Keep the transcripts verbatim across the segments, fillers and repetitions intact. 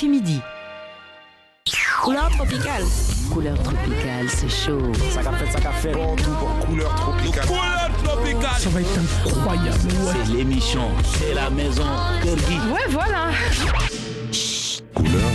R F I Midi. Couleur tropicale. Couleur tropicale, c'est chaud. Ça qu'a fait, ça qu'a fait. Bon, tout pour couleur tropicale. Couleur tropicale. Ça va être incroyable. Ouais. C'est l'émission, c'est la maison. Kirby. Ouais, voilà. Chut. Couleur,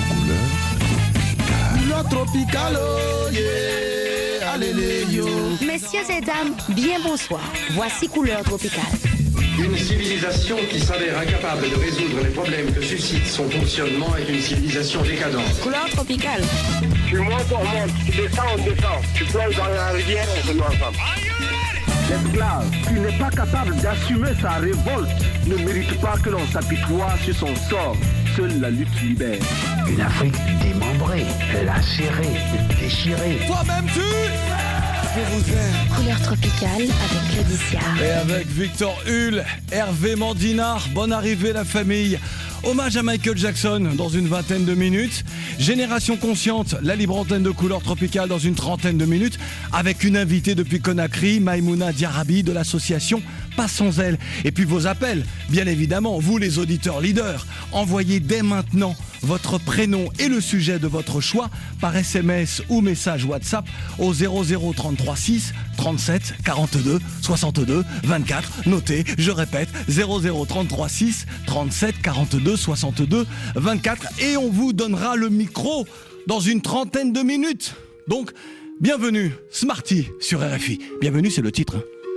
couleur. Couleur tropicale, oh yeah. Allez, yo. Messieurs et dames, bien bonsoir. Voici Couleur tropicale. Une civilisation qui s'avère incapable de résoudre les problèmes que suscite son fonctionnement est une civilisation décadente. Couleur tropicale. Tu montes, on monte. Tu descends, on descend. Tu plonges dans la rivière, on se met ensemble. L'esclave qui n'est pas capable d'assumer sa révolte ne mérite pas que l'on s'apitoie sur son sort. Seule la lutte libère. Une Afrique démembrée, lacérée, déchirée. Toi-même tu... Je vous aime. Couleur tropicale avec Claudicia. Et avec Victor Hull, Hervé Mandinard, bonne arrivée la famille. Hommage à Michael Jackson dans une vingtaine de minutes. Génération consciente, la libre antenne de Couleur tropicale dans une trentaine de minutes. Avec une invitée depuis Conakry, Maïmouna Diarabi de l'association Pas sans elle. Et puis vos appels, bien évidemment, vous les auditeurs leaders. Envoyez dès maintenant votre prénom et le sujet de votre choix par S M S ou message WhatsApp au zéro zéro trente-trois six trente-sept quarante-deux soixante-deux vingt-quatre. Notez, je répète, zéro zéro trente-trois six trente-sept quarante-deux soixante-deux vingt-quatre et on vous donnera le micro dans une trentaine de minutes. Donc, bienvenue, Smarty sur R F I. Bienvenue, c'est le titre.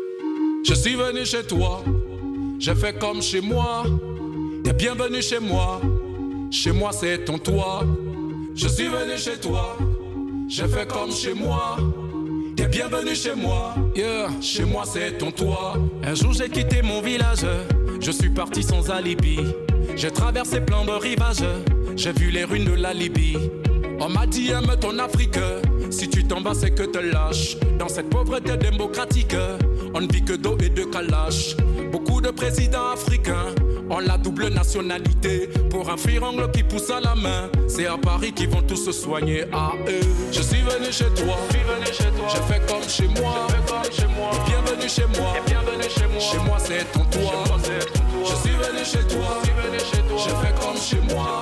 Je suis venu chez toi, j'ai fait comme chez moi. T'es bienvenu chez moi. Chez moi c'est ton toit. Je suis venu chez toi. J'ai fait comme chez moi. T'es bienvenu chez moi. Yeah, chez moi c'est ton toit. Un jour j'ai quitté mon village. Je suis parti sans alibi. J'ai traversé plein de rivages. J'ai vu les ruines de la Libye. On m'a dit aime ton Afrique. Si tu t'en vas c'est que te lâches. Dans cette pauvreté démocratique, on ne vit que d'eau et de calache. Beaucoup de présidents africains ont la double nationalité. Pour un frirangle qui pousse à la main, c'est à Paris qu'ils vont tous se soigner à eux. Je suis venu chez toi, j'ai fait comme chez moi. Et bienvenue chez moi, chez moi c'est ton toit. Je suis venu chez toi, j'ai fait comme chez moi.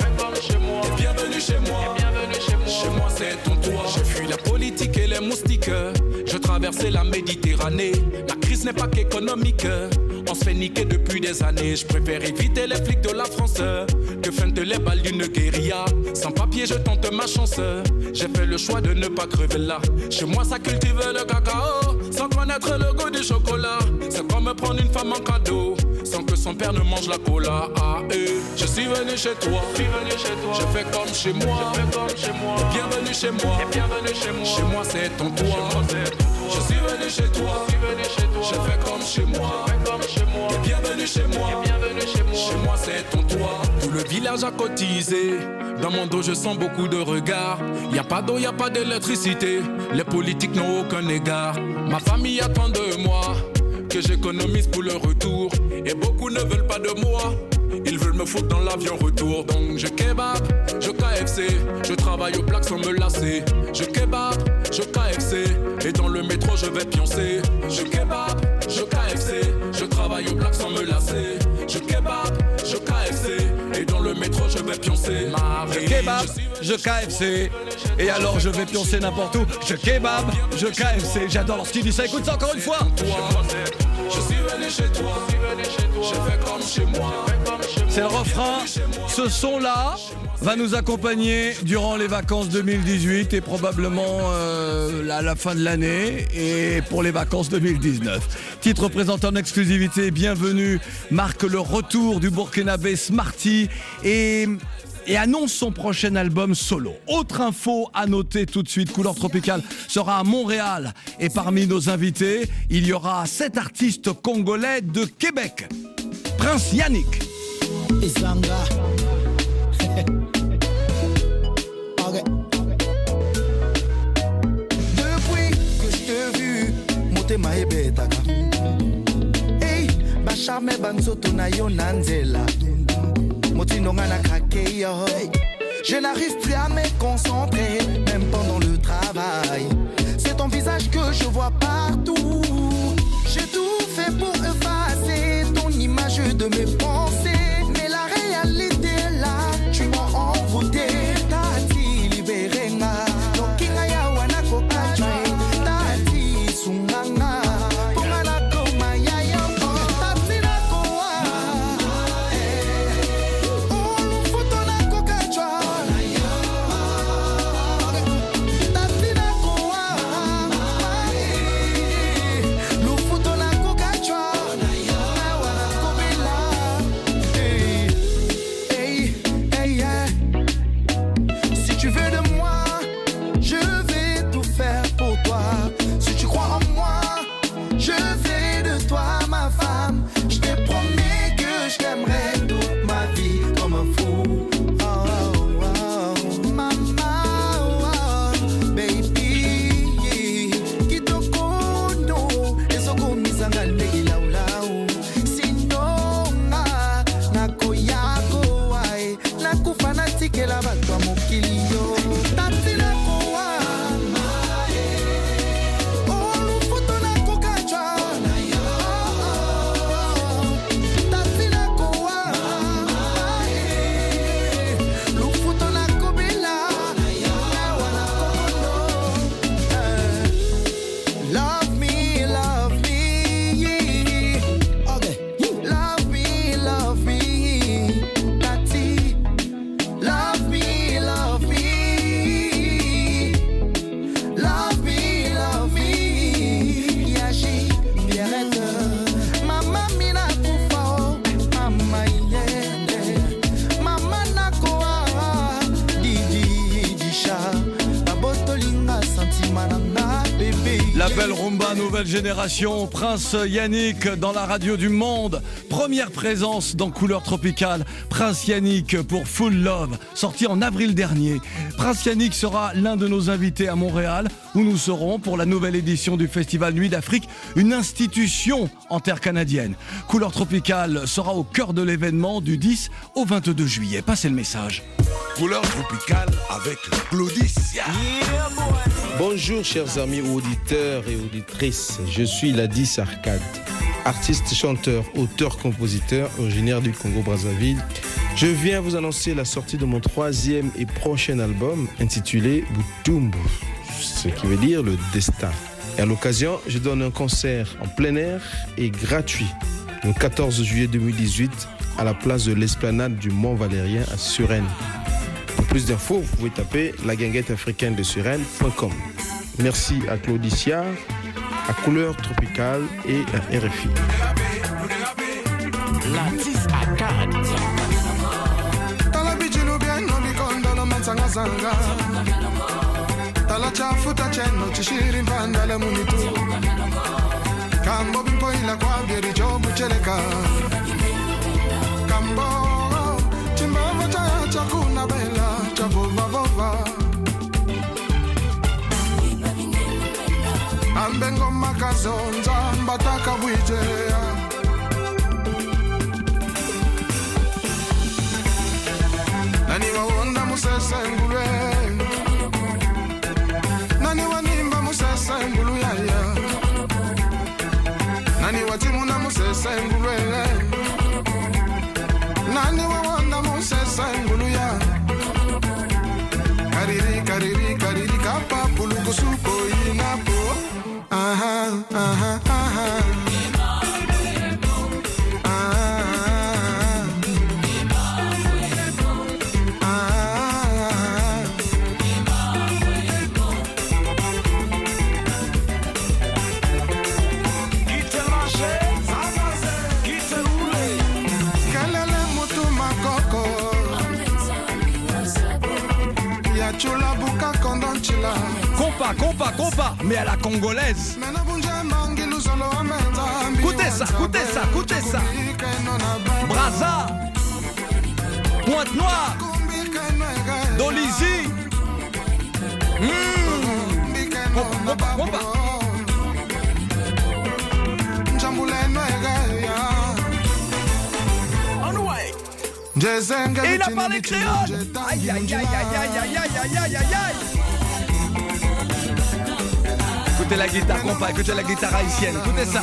Et bienvenue chez moi, chez moi c'est ton toit. J'ai fui la politique et les moustiques. Je traversais la Méditerranée. La crise n'est pas qu'économique. On se fait niquer depuis des années. Je préfère éviter les flics de la France que feindre les balles d'une guérilla. Sans papier je tente ma chance. J'ai fait le choix de ne pas crever là. Chez moi ça cultive le cacao sans connaître le goût du chocolat. C'est comme prendre une femme en cadeau sans que son père ne mange la cola. Ah, eh. Je suis venu chez toi, j'ai fait comme chez moi. Et bienvenue chez moi, chez moi c'est ton toit. Je suis venu chez toi, j'ai fait comme chez moi. Et bienvenue chez moi, chez moi c'est ton toit. Tout le village a cotisé. Dans mon dos je sens beaucoup de regards. Y'a pas d'eau, y'a pas d'électricité. Les politiques n'ont aucun égard. Ma famille attend de moi que j'économise pour le retour. Et beaucoup ne veulent pas de moi. Ils veulent me foutre dans l'avion retour. Donc je kebab, je K F C. Je travaille au plaque sans me lasser. Je kebab, je K F C. Et dans le métro je vais pioncer. Je kebab, je K F C. Je travaille au plaque sans me lasser. Je kebab, je K F C. Et dans le métro je vais pioncer. Marie, je kebab, je K F C. Et alors je vais pioncer n'importe où. Je kebab, je K F C. J'adore lorsqu'il dit ça, écoute ça encore une fois. Je suis venu chez toi, j'ai fait comme chez moi. C'est le refrain. Ce son-là va nous accompagner durant les vacances deux mille dix-huit et probablement euh, à la fin de l'année et pour les vacances deux mille dix-neuf. Titre présenté en exclusivité, Bienvenue, marque le retour du Burkinabé Smarty et... et annonce son prochain album solo. Autre info à noter tout de suite, Couleur tropicale sera à Montréal et parmi nos invités, il y aura sept artistes congolais de Québec. Prince Yannick. Isanga. Okay. Depuis que je t'ai vu, motema ebetaka. Hey, bachame banzoto na yo nanzela. Je n'arrive plus à me concentrer, même pendant le travail. C'est ton visage que je vois partout. J'ai tout fait pour effacer ton image de mes pensées. Mais la réalité là, tu m'as envoûté. kozwa mokili yo tatina kowa olufuto na kokachwa tatina kowa lufuto na kobela wana kokondo love me love me okay love me love me tati love me love me love me love me yashi biarete mama mina kufa mama yende mama nakoa didi disha abotolinga sentima nanga bébé. La belle rumba nouvelle génération, Prince Yannick dans la radio du monde. Première présence dans Couleur Tropicale. Prince Yannick pour Full Love, sorti en avril dernier. Prince Yannick sera l'un de nos invités à Montréal, où nous serons pour la nouvelle édition du Festival Nuit d'Afrique, une institution en terre canadienne. Couleur Tropicale sera au cœur de l'événement du dix au vingt-deux juillet. Passez le message. Couleur Tropicale avec Claudicia. Bonjour chers amis auditeurs et auditrices, je suis Ladis Arcade, artiste, chanteur, auteur, compositeur, originaire du Congo-Brazzaville. Je viens vous annoncer la sortie de mon troisième et prochain album intitulé Butumbu, ce qui veut dire le destin. Et à l'occasion, je donne un concert en plein air et gratuit le quatorze juillet deux mille dix-huit à la place de l'esplanade du Mont Valérien à Suresnes. Pour plus d'infos, vous pouvez taper la guinguette africaine de Suresnes point com. Merci à Claudicia, à Couleur Tropicale et à R F I. Ladis Arcade. Talabijinu bien no bikondo no mansanga zanga. Talachafu tacheno chishiri mbandale munitu. Kambo bimpo ila kwa bieri jobu cheleka. Kambo chimbo chaya chakuna bela chabova vova. Ambengo makazonza mbataka bwijea. Nani wawonda musese ngulwe. Nani wanimba musese ngulu yaya. Nani watimuna musese ngulwe. Nani wawonda musese ngulu ya. Kariri kariri kariri kapa puluku suko inapo. Aha aha aha. Compas, compas, compas, mais à la congolaise. Écoutez ça, écoutez ça, écoutez ça. Brazza, Pointe-Noire, Dolizy. Mmh. Compas, compas. Et il a parlé créole. Aïe, aïe, aïe, aïe, aïe, aïe, aïe, aïe, aïe, aïe. Écoutez la guitare, compas, écoutez la guitare haïtienne, écoutez ça.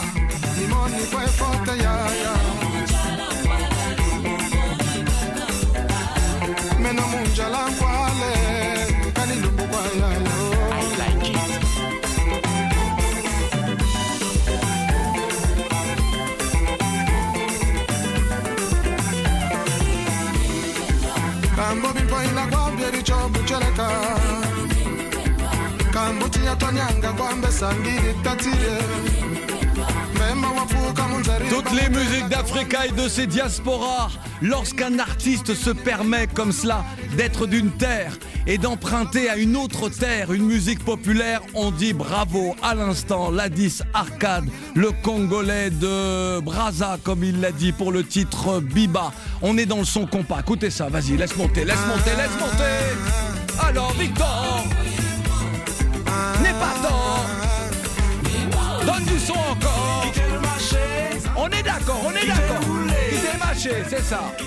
I like it. Kambo bimpo ila kwa bieri chobu cheleka. Kambo tia tonyanga kwa mbesa ngiri tatire. Toutes les musiques d'Africa et de ses diasporas, lorsqu'un artiste se permet comme cela d'être d'une terre et d'emprunter à une autre terre une musique populaire, on dit bravo. À l'instant, Ladis Arcade, le Congolais de Brazza, comme il l'a dit pour le titre Biba. On est dans le son compas, écoutez ça, vas-y, laisse monter, laisse monter, laisse monter. Alors Victor, n'est pas tort, donne du son encore. On est d'accord, on est d'accord. Il est mâché, c'est ça.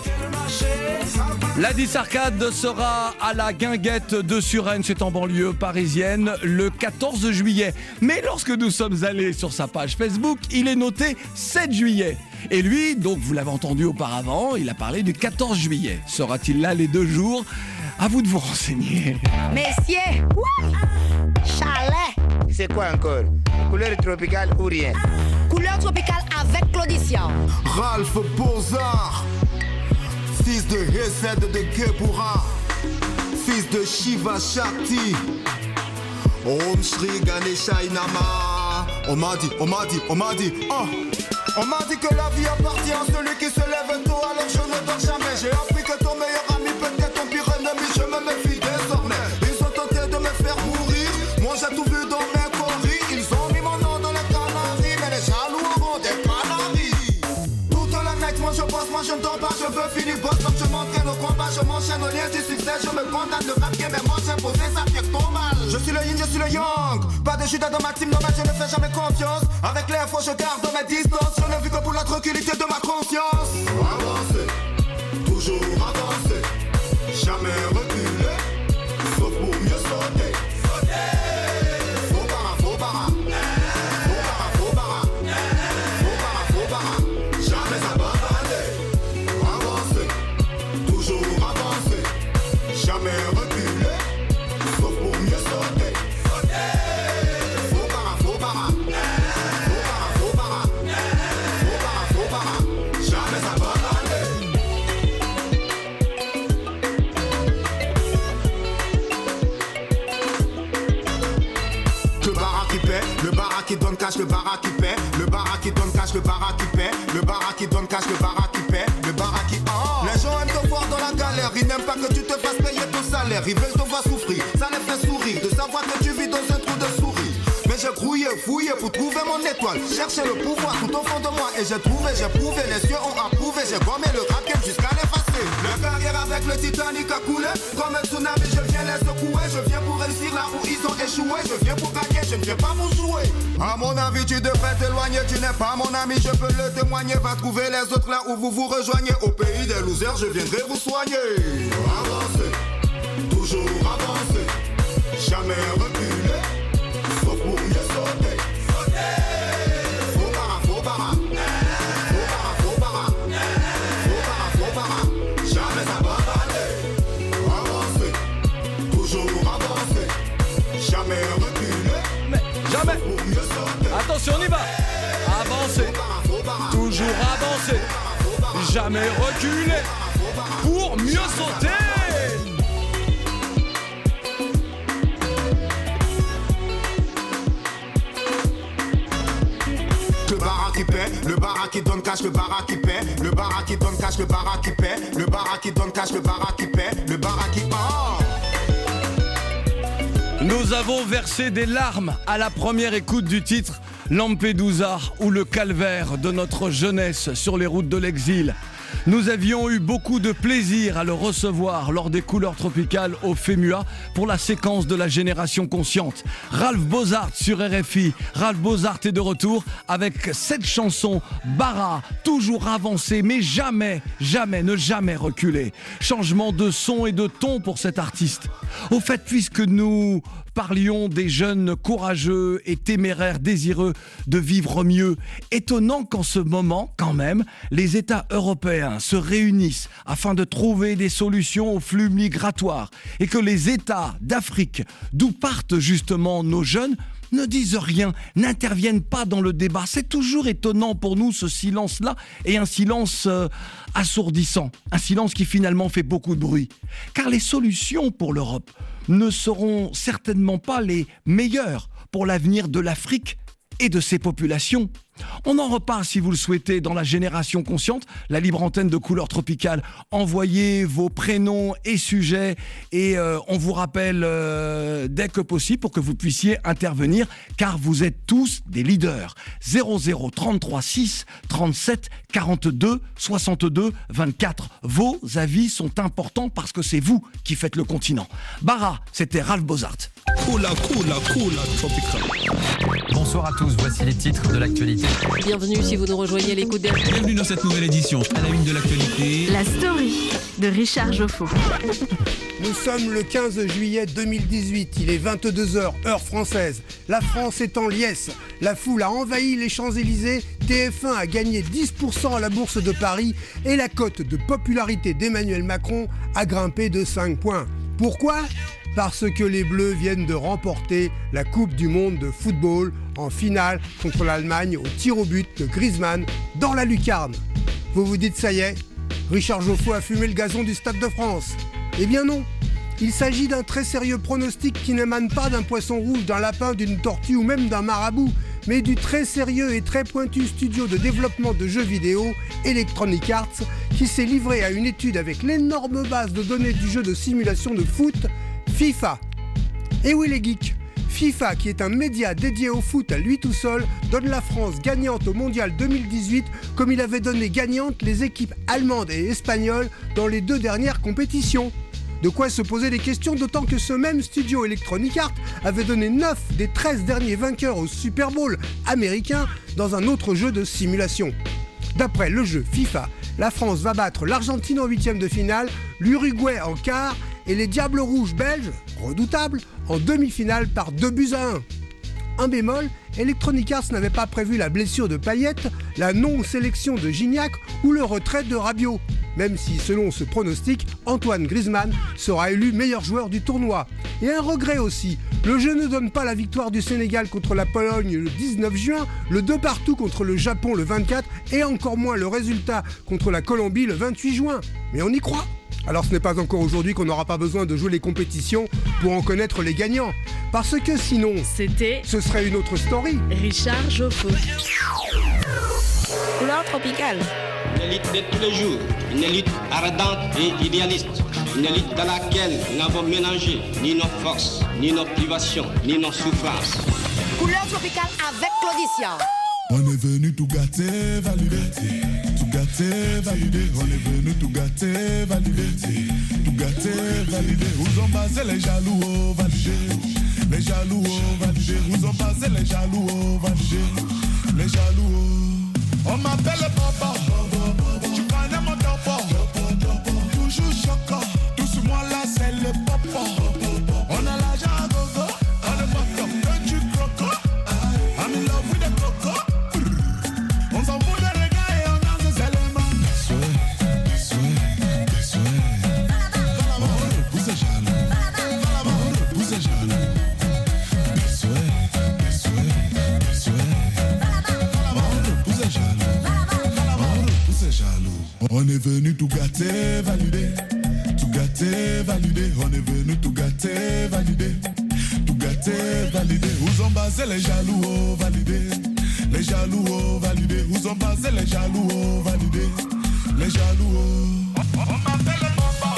La dix Arcade sera à la Guinguette de Suresnes, c'est en banlieue parisienne, le quatorze juillet. Mais lorsque nous sommes allés sur sa page Facebook, il est noté sept juillet. Et lui, donc vous l'avez entendu auparavant, il a parlé du quatorze juillet. Sera-t-il là les deux jours? À vous de vous renseigner. Messieurs, chalet. C'est quoi encore? Couleur tropicale ou rien? Couleur tropicale avec Claudicia. Ralph Bozart, fils de Hesed de Gebura, fils de Shiva Shakti, Om Shri Ganesha Inama. On m'a dit, on m'a dit, on m'a dit, oh. On m'a dit que la vie appartient à celui qui se lève tôt, alors je ne dors jamais. J'ai appris que ton meilleur ami peut être ton pire ennemi, je me méfie désormais. Ils ont tenté de me faire mourir, moi j'ai tout vu dans mes coris. Ils ont mis mon nom dans les Canaries, mais les jaloux auront des Canaries. Toute la night, moi je bosse, moi je ne dors pas, je veux finir boss. Donc je m'entraîne au combat, je m'enchaîne au lien du succès. Je me condamne de rap game, mais moi j'ai posé ça pire ton mal. Je suis le yin, je suis le yang, pas de Judas dans ma team, non mais je ne fais jamais confiance. Avec l'info je garde mes distances, je ne vis que pour la tranquillité de ma conscience. Avancer, toujours avancer, jamais reculer, sauf pour mieux sauter. Faux bara, faux bara, faux bara, faux bara, faux bara, faux bara, jamais abandonner. Avancer, toujours avancer, jamais reculer, sauf pour mieux sauter. Faux bara, faux bara, faux bara, faux bara, faux bara, faux bara, jamais abandonner. Le bara qui paie, le bara qui donne cash, le bara qui paie, le bara qui donne cash, le bara qui paie, le bara qui donne cash, le bara qui paie, le bara qui oh. Les gens aiment te voir dans la galère, ils n'aiment pas que tu te fasses payer ton salaire, ils veulent te voir souffrir, ça les fait sourire, de savoir que tu vis dans un trou de souris. Mais j'ai grouillé, fouillé pour trouver mon étoile, chercher le pouvoir tout au fond de moi et j'ai trouvé, j'ai prouvé, les cieux ont approuvé, j'ai gommé le rap game jusqu'à l'effacer. La carrière avec le Titanic a coulé, comme un tsunami je viens les secouer, je viens pour réussir là où ils ont échoué, je viens pour gagner, je ne viens pas pour jouer. À mon avis tu devrais t'éloigner, tu n'es pas mon ami, je peux le témoigner, va trouver les autres là où vous vous rejoignez, au pays des losers je viendrai vous soigner. Avancer, toujours avancer, jamais reculer, sauf pour mieux sauter. Faux bara, faux bara, faux bara, faux bara, faux bara, faux bara, jamais abandonner. Avancer, toujours avancer, jamais reculer, mais jamais. Sauf pour mieux sauter. Attention, on y va. Avancer, toujours avancer, jamais reculer, pour mieux sauter. Le bara qui paie, le bara qui donne cash, le bara qui paie, le bara qui donne cash, le bara qui paie, le bara qui donne cash, le bara qui paie, le bara qui oh. Nous avons versé des larmes à la première écoute du titre Lampedusa, ou le calvaire de notre jeunesse sur les routes de l'exil. Nous avions eu beaucoup de plaisir à le recevoir lors des couleurs tropicales au FEMUA pour la séquence de la génération consciente. Ralph Bozart sur R F I. Ralph Bozart est de retour avec cette chanson Bara, toujours avancée mais jamais, jamais, ne jamais reculer. Changement de son et de ton pour cet artiste. Au fait, puisque nous parlions des jeunes courageux et téméraires désireux de vivre mieux, étonnant qu'en ce moment, quand même, les États européens se réunissent afin de trouver des solutions aux flux migratoires et que les États d'Afrique, d'où partent justement nos jeunes, ne disent rien, n'interviennent pas dans le débat. C'est toujours étonnant pour nous, ce silence-là, et un silence euh, assourdissant, un silence qui finalement fait beaucoup de bruit. Car les solutions pour l'Europe ne seront certainement pas les meilleures pour l'avenir de l'Afrique et de ses populations. On en reparle si vous le souhaitez dans la génération consciente, la libre antenne de Couleurs Tropicales. Envoyez vos prénoms et sujets et euh, on vous rappelle euh, dès que possible pour que vous puissiez intervenir car vous êtes tous des leaders. zéro zéro trente-trois six trente-sept quarante-deux soixante-deux vingt-quatre. Vos avis sont importants parce que c'est vous qui faites le continent. Bara, c'était Ralph Bozart. Coula, coula, coula, tropical. Bonsoir à tous, voici les titres de l'actualité. Bienvenue si vous nous rejoignez l'écoute de... Bienvenue dans cette nouvelle édition. À la une de l'actualité. La story de Richard Joffo. Nous sommes le quinze juillet deux mille dix-huit, il est vingt-deux heures, heure française. La France est en liesse. La foule a envahi les Champs-Élysées, T F un a gagné dix pour cent à la Bourse de Paris et la cote de popularité d'Emmanuel Macron a grimpé de cinq points. Pourquoi ? Parce que les Bleus viennent de remporter la Coupe du Monde de football en finale contre l'Allemagne au tir au but de Griezmann dans la lucarne. Vous vous dites ça y est, Richard Joffo a fumé le gazon du Stade de France. Eh bien non, il s'agit d'un très sérieux pronostic qui n'émane pas d'un poisson rouge, d'un lapin, d'une tortue ou même d'un marabout, mais du très sérieux et très pointu studio de développement de jeux vidéo Electronic Arts qui s'est livré à une étude avec l'énorme base de données du jeu de simulation de foot FIFA. Et oui les geeks, FIFA, qui est un média dédié au foot à lui tout seul, donne la France gagnante au Mondial deux mille dix-huit comme il avait donné gagnantes les équipes allemandes et espagnoles dans les deux dernières compétitions. De quoi se poser des questions, d'autant que ce même studio Electronic Arts avait donné neuf des treize derniers vainqueurs au Super Bowl américain dans un autre jeu de simulation. D'après le jeu FIFA, la France va battre l'Argentine en huitième de finale, l'Uruguay en quart et les Diables Rouges belges, redoutables, en demi-finale par deux buts à un. Un bémol, Electronic Arts n'avait pas prévu la blessure de Payet, la non-sélection de Gignac ou le retrait de Rabiot, même si, selon ce pronostic, Antoine Griezmann sera élu meilleur joueur du tournoi. Et un regret aussi, le jeu ne donne pas la victoire du Sénégal contre la Pologne le dix-neuf juin, le deux partout contre le Japon le vingt-quatre et encore moins le résultat contre la Colombie le vingt-huit juin. Mais on y croit. Alors ce n'est pas encore aujourd'hui qu'on n'aura pas besoin de jouer les compétitions pour en connaître les gagnants. Parce que sinon, c'était ce serait une autre story. Richard Joffo. Couleur tropicale. Une élite de tous les jours, une élite ardente et idéaliste, une élite dans laquelle nous n'avons mélangé ni nos forces, ni nos privations, ni nos souffrances. Couleur tropicale avec Claudicia. On est venu tout gâter, valider, tout gâter, valider. On est venu tout gâter, valider, tout gâter, valider. Où ont passé les jaloux, oh, valider, les jaloux, oh, valider. Où ont passé les jaloux, oh, valider, les jaloux, oh. On m'appelle papa, tu connais mon topo, toujours choquant, tout sur moi là c'est le papa. On a l'argent à gogo, on est pas comme que du croco. I'm in love with the coco. On s'en fout des regards et on danse seulement. Souhait, souhait, souhait. On repousse jaloux, on repousse jaloux. Souhait, souhait, souhait. On est venu tout gâter, valider, tout gâter, valider. On est venu tout gâter, valider, tout gâter, valider. Où ont basé les jaloux, oh, valider, les jaloux, oh, valider. Où ont basé les jaloux, oh, valider, les jaloux, oh. On m'appelle le papa.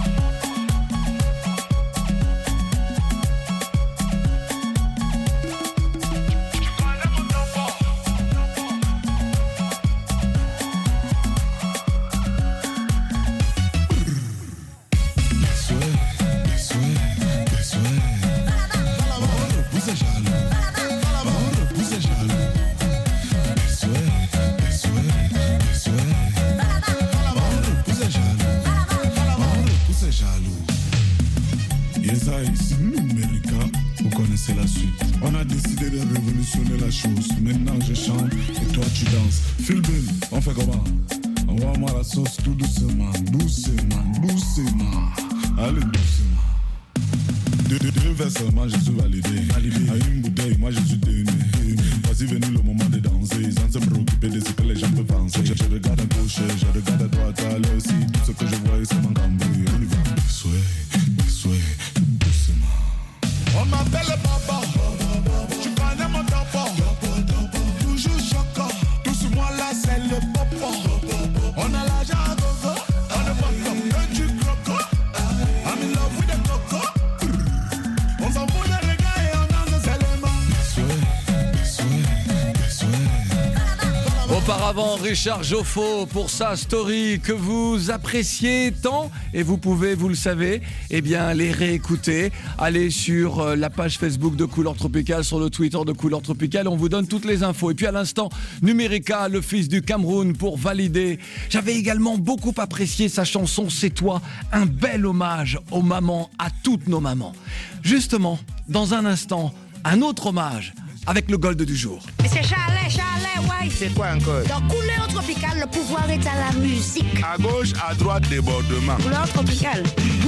Maintenant je chante et toi tu danses. Philbin, on fait comment? Envoie-moi la sauce tout doucement, doucement, doucement. Allez doucement. Deux, deux, deux vers seulement je suis validé. validé. À une bouteille, moi je suis tenu. Voici venu le moment de danser, sans se préoccuper de ce que les gens peuvent penser. Je, je regarde à gauche, je regarde à droite, à là aussi. Tout ce que je vois c'est mon cambouis. On y va. Souhait, souhait, doucement. On m'appelle papa. Tu connais mon topo. Toujours choquant. Tout sur moi là c'est le popo. On a l'argent à gogo. On ne voit comme que du croco. I'm in love with the coco. On s'en fout des regards et on danse seulement. Souhait, souhait, souhait. Auparavant, Richard Joffo pour sa story que vous appréciez tant et vous pouvez, vous le savez, eh bien les réécouter. Allez sur la page Facebook de Couleur Tropicale, sur le Twitter de Couleur Tropicale, on vous donne toutes les infos. Et puis à l'instant, Numérica, le fils du Cameroun, pour valider. J'avais également beaucoup apprécié sa chanson C'est toi, un bel hommage aux mamans, à toutes nos mamans. Justement, dans un instant, un autre hommage avec le Gold du jour. Mais c'est Charlet, Charlet, ouais. C'est quoi encore? Dans Couleur Tropicale, le pouvoir est à la musique. À gauche, à droite, débordement. Couleur Tropicale.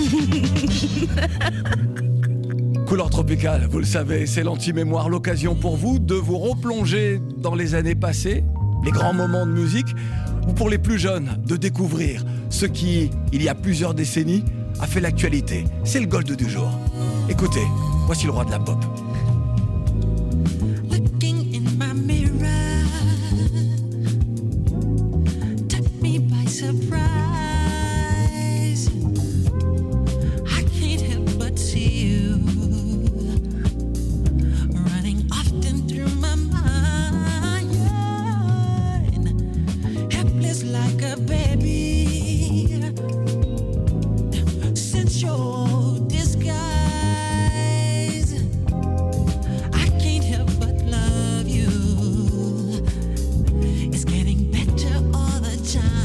Couleur Tropicale, vous le savez, c'est l'anti-mémoire, l'occasion pour vous de vous replonger dans les années passées, les grands moments de musique, ou pour les plus jeunes, de découvrir ce qui, il y a plusieurs décennies, a fait l'actualité. C'est le Gold du jour. Écoutez, voici le roi de la pop. Surprise, I can't help but see you running often through my mind, helpless like a baby, since your disguise, I can't help but love you, it's getting better all the time.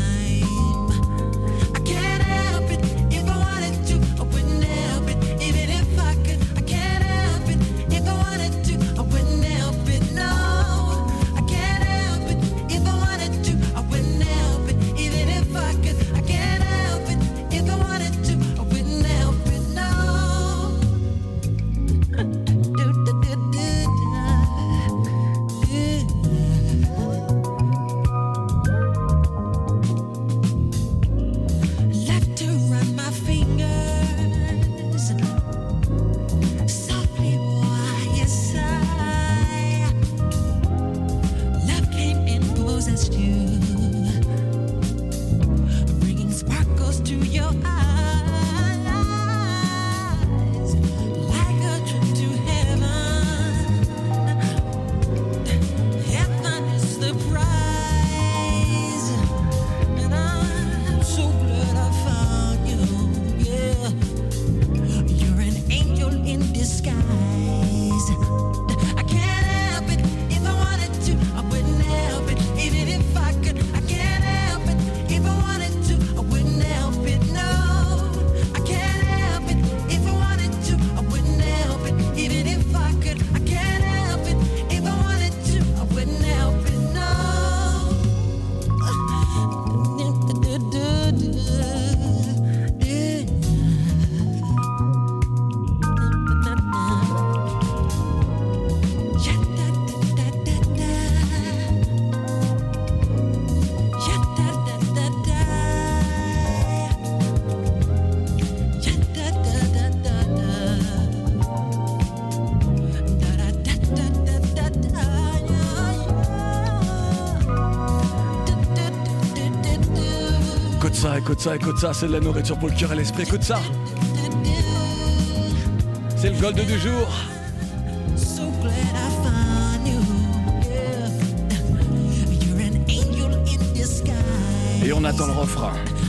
Écoute ça, écoute ça, c'est de la nourriture pour le cœur et l'esprit, écoute ça. C'est le Gold du jour. Et on attend le refrain.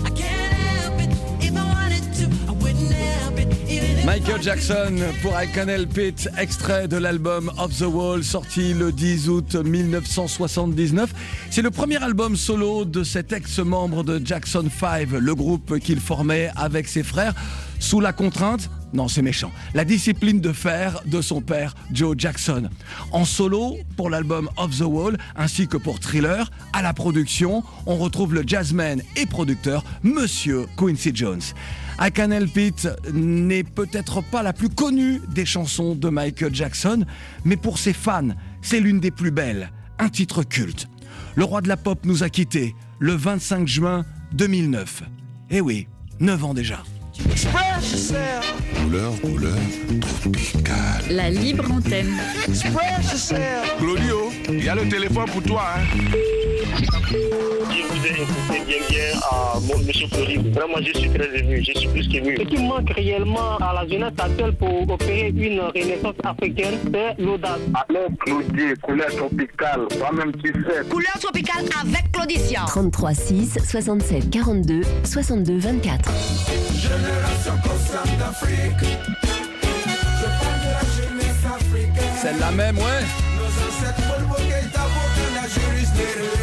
Michael Jackson pour I Can't Help It, extrait de l'album Off the Wall, sorti le dix août mille neuf cent soixante-dix-neuf. C'est le premier album solo de cet ex-membre de Jackson five, le groupe qu'il formait avec ses frères, sous la contrainte, non c'est méchant, la discipline de fer de son père Joe Jackson. En solo, pour l'album Off the Wall, ainsi que pour Thriller, à la production, on retrouve le jazzman et producteur Monsieur Quincy Jones. I Can't Help It n'est peut-être pas la plus connue des chansons de Michael Jackson, mais pour ses fans, c'est l'une des plus belles, un titre culte. Le roi de la pop nous a quittés le vingt-cinq juin deux mille neuf. Eh oui, neuf ans déjà. Couleur, couleur tropicale. La libre antenne. Claudio, il y a le téléphone pour toi, hein. Je vous ai écouté bien bien à mon monsieur Floride. Vraiment, je suis très ému, je suis plus qu'ému. Ce qui manque réellement à la jeunesse actuelle pour opérer une renaissance africaine, c'est l'audace. Alors, Claudie, couleur tropicale, toi-même tu sais. Couleur tropicale avec Claudicia. trente-trois six soixante-sept quarante-deux soixante-deux vingt-quatre. Génération consciente d'Afrique. Je parle de la jeunesse africaine. Celle-là même, ouais. Nos ancêtres Paul Bokeïta, Boka, la juriste.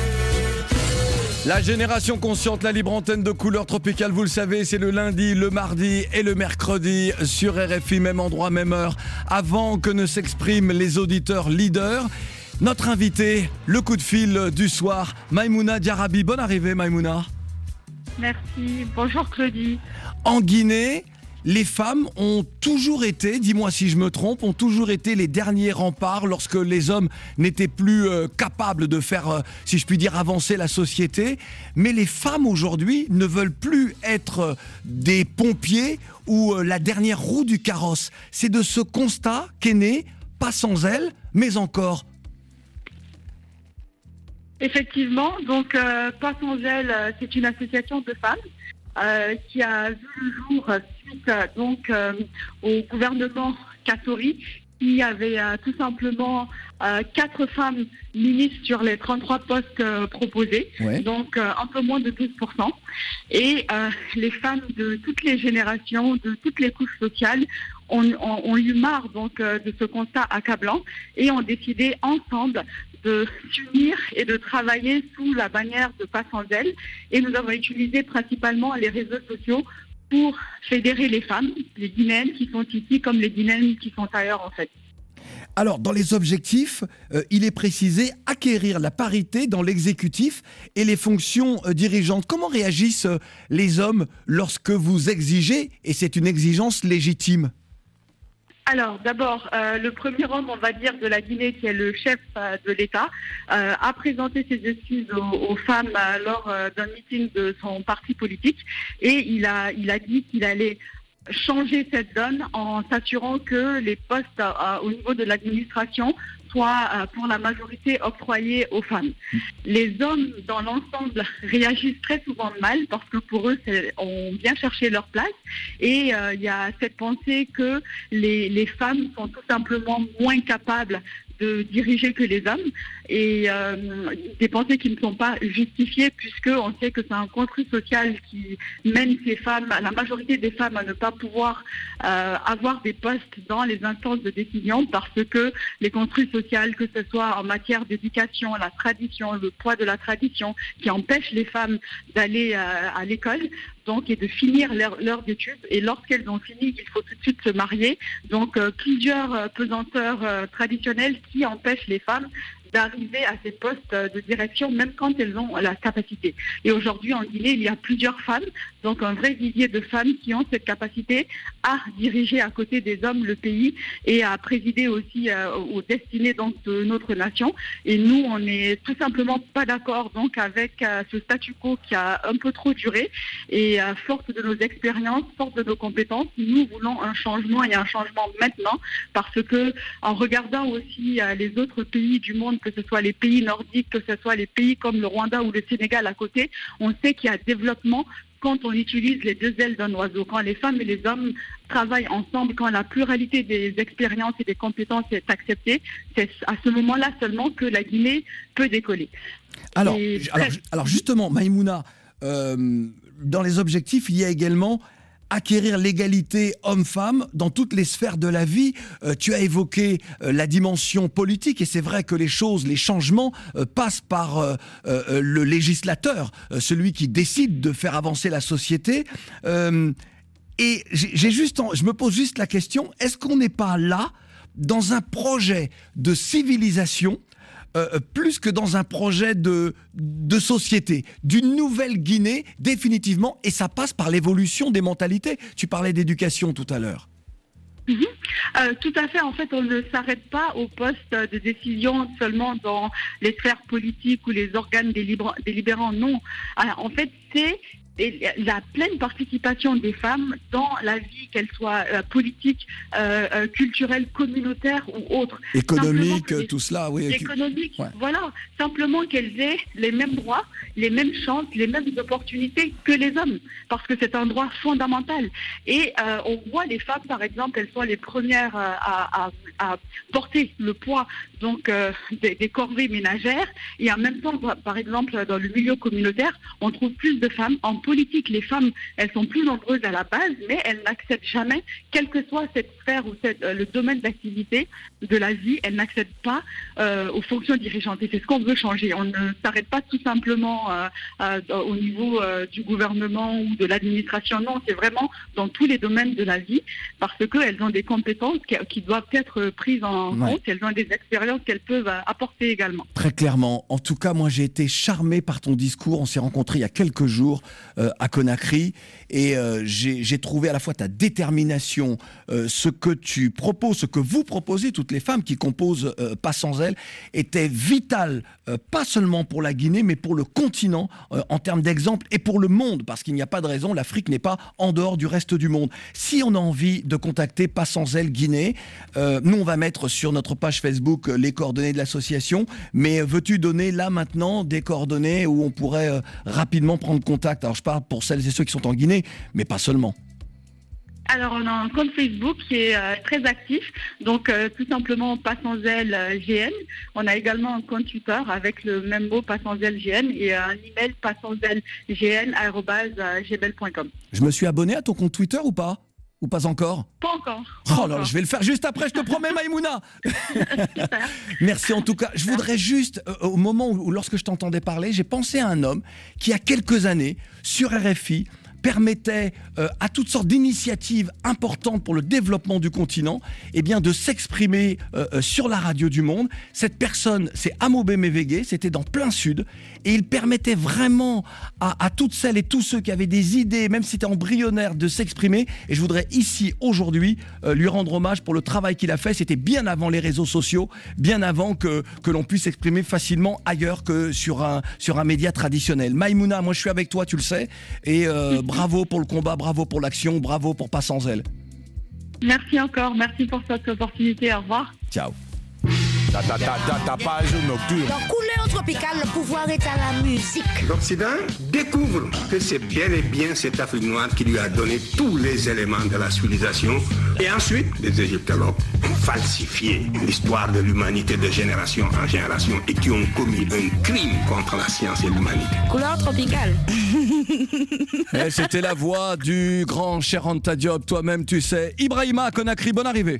La génération consciente, la libre antenne de couleur tropicale, vous le savez, c'est le lundi, le mardi et le mercredi sur R F I, même endroit, même heure. Avant que ne s'expriment les auditeurs leaders, notre invité, le coup de fil du soir, Maïmouna Diarabi. Bonne arrivée, Maïmouna. Merci. Bonjour, Claudie. En Guinée, les femmes ont toujours été, dis-moi si je me trompe, ont toujours été les derniers remparts lorsque les hommes n'étaient plus euh, capables de faire, euh, si je puis dire, avancer la société. Mais les femmes aujourd'hui ne veulent plus être euh, des pompiers ou euh, la dernière roue du carrosse. C'est de ce constat qu'est né, pas sans elles, mais encore. Effectivement, donc euh, Pas sans elle, euh, c'est une association de femmes euh, qui a vu le jour euh, suite euh, donc euh, au gouvernement Kassori, qui avait euh, tout simplement euh, quatre femmes ministres sur les trente-trois postes euh, proposés, ouais. donc euh, un peu moins de douze pour cent. Et euh, les femmes de toutes les générations, de toutes les couches sociales, ont, ont, ont eu marre donc euh, de ce constat accablant et ont décidé ensemble de s'unir et de travailler sous la bannière de Pas sans elle. Et nous avons utilisé principalement les réseaux sociaux pour fédérer les femmes, les Guinéennes qui sont ici comme les Guinéennes qui sont ailleurs en fait. Alors, dans les objectifs, euh, il est précisé acquérir la parité dans l'exécutif et les fonctions euh, dirigeantes. Comment réagissent euh, les hommes lorsque vous exigez, et c'est une exigence légitime ? Alors, d'abord, euh, le premier homme, on va dire, de la Guinée, qui est le chef euh, de l'État, euh, a présenté ses excuses aux, aux femmes euh, lors euh, d'un meeting de son parti politique, et il a, il a dit qu'il allait changer cette donne en s'assurant que les postes euh, au niveau de l'administration soient euh, pour la majorité octroyés aux femmes. Les hommes, dans l'ensemble, réagissent très souvent mal parce que pour eux, c'est, ont bien cherché leur place. Et il euh, y a cette pensée que les, les femmes sont tout simplement moins capables de diriger que les hommes, et euh, des pensées qui ne sont pas justifiées, puisqu'on sait que c'est un construit social qui mène ces femmes, la majorité des femmes, à ne pas pouvoir euh, avoir des postes dans les instances de décision, parce que les construits sociaux, que ce soit en matière d'éducation, la tradition, le poids de la tradition, qui empêche les femmes d'aller euh, à l'école, donc, et de finir leur, leurs études. Et lorsqu'elles ont fini, il faut tout de suite se marier. Donc, euh, plusieurs euh, pesanteurs euh, traditionnelles qui empêchent les femmes d'arriver à ces postes de direction, même quand elles ont la capacité. Et aujourd'hui, en Guinée, il y a plusieurs femmes, donc un vrai vivier de femmes qui ont cette capacité à diriger à côté des hommes le pays et à présider aussi euh, aux destinées donc, de notre nation. Et nous, on n'est tout simplement pas d'accord donc avec euh, ce statu quo qui a un peu trop duré. Et euh, forte de nos expériences, forte de nos compétences, nous voulons un changement et un changement maintenant, parce que en regardant aussi euh, les autres pays du monde, que ce soit les pays nordiques, que ce soit les pays comme le Rwanda ou le Sénégal à côté, on sait qu'il y a développement quand on utilise les deux ailes d'un oiseau, quand les femmes et les hommes travaillent ensemble, quand la pluralité des expériences et des compétences est acceptée, c'est à ce moment-là seulement que la Guinée peut décoller. Alors, et alors, très... alors justement, Maïmouna, euh, dans les objectifs, il y a également acquérir l'égalité homme-femme dans toutes les sphères de la vie. Euh, tu as évoqué euh, la dimension politique, et c'est vrai que les choses, les changements euh, passent par euh, euh, le législateur, euh, celui qui décide de faire avancer la société. Euh, et j'ai, j'ai juste, en, je me pose juste la question, est-ce qu'on n'est pas là dans un projet de civilisation Euh, plus que dans un projet de, de société, d'une nouvelle Guinée, définitivement, et ça passe par l'évolution des mentalités. Tu parlais d'éducation tout à l'heure. Mmh. Euh, tout à fait. En fait, on ne s'arrête pas au poste de décision seulement dans les sphères politiques ou les organes délibérants. Non. Alors, en fait, c'est et la pleine participation des femmes dans la vie, qu'elle soit euh, politique, euh, euh, culturelle, communautaire ou autre. Économique, les, tout cela, oui. Économique, ouais. Voilà. Simplement qu'elles aient les mêmes droits, les mêmes chances, les mêmes opportunités que les hommes, parce que c'est un droit fondamental. Et euh, on voit les femmes, par exemple, elles sont les premières euh, à, à, à porter le poids donc euh, des, des corvées ménagères, et en même temps, par exemple, dans le milieu communautaire, on trouve plus de femmes. En politique, les femmes, elles sont plus nombreuses à la base, mais elles n'accèdent jamais, quelle que soit cette sphère ou cette, euh, le domaine d'activité de la vie, elles n'accèdent pas euh, aux fonctions dirigeantes. Et c'est ce qu'on veut changer. On ne s'arrête pas tout simplement euh, euh, au niveau euh, du gouvernement ou de l'administration. Non, c'est vraiment dans tous les domaines de la vie, parce qu'elles ont des compétences qui, qui doivent être prises en ouais. compte. Elles ont des expériences qu'elles peuvent apporter également. Très clairement. En tout cas, moi, j'ai été charmé par ton discours. On s'est rencontrés il y a quelques jours euh, à Conakry, et euh, j'ai, j'ai trouvé à la fois ta détermination, euh, ce que tu proposes, ce que vous proposez, toutes les femmes qui composent euh, Pas sans elles, était vital, euh, pas seulement pour la Guinée, mais pour le continent, euh, en termes d'exemple, et pour le monde, parce qu'il n'y a pas de raison, l'Afrique n'est pas en dehors du reste du monde. Si on a envie de contacter Pas sans elles Guinée, euh, nous on va mettre sur notre page Facebook euh, les coordonnées de l'association, mais veux-tu donner là maintenant des coordonnées où on pourrait euh, rapidement prendre contact? Alors je parle pour celles et ceux qui sont en Guinée, mais pas seulement. Alors, on a un compte Facebook qui est euh, très actif, donc euh, tout simplement Pas sans elles euh, G N. On a également un compte Twitter avec le même mot Pas sans elles G N, et euh, un email pas sans elles G N arobase gmail point com. Je me suis abonné à ton compte Twitter ou pas? Ou pas encore? Pas encore. Pas oh là là, je vais le faire juste après, je te promets, Maïmouna. Merci en tout cas. Je voudrais juste, euh, au moment où, où, lorsque je t'entendais parler, j'ai pensé à un homme qui, il y a quelques années, sur R F I, permettait euh, à toutes sortes d'initiatives importantes pour le développement du continent, eh bien de s'exprimer euh, sur la radio du monde. Cette personne, c'est Amobe Mevege, c'était dans plein sud, et il permettait vraiment à, à toutes celles et tous ceux qui avaient des idées, même si c'était embryonnaire, de s'exprimer. Et je voudrais ici, aujourd'hui, euh, lui rendre hommage pour le travail qu'il a fait. C'était bien avant les réseaux sociaux, bien avant que, que l'on puisse s'exprimer facilement ailleurs que sur un, sur un média traditionnel. Maïmouna, moi je suis avec toi, tu le sais, et euh, bravo pour le combat, bravo pour l'action, bravo pour Pas sans elles. Merci encore, merci pour cette opportunité, au revoir. Ciao. Ta, ta, ta, ta, ta page nocturne. Dans Couleur Tropicale, le pouvoir est à la musique. L'Occident découvre que c'est bel et bien cet Afrique noire qui lui a donné tous les éléments de la civilisation. Et ensuite, les égyptologues ont falsifié l'histoire de l'humanité de génération en génération et qui ont commis un crime contre la science et l'humanité. Couleur Tropicale. Et c'était la voix du grand Cheikh Anta Diop, toi-même tu sais. Ibrahima à Conakry, bonne arrivée.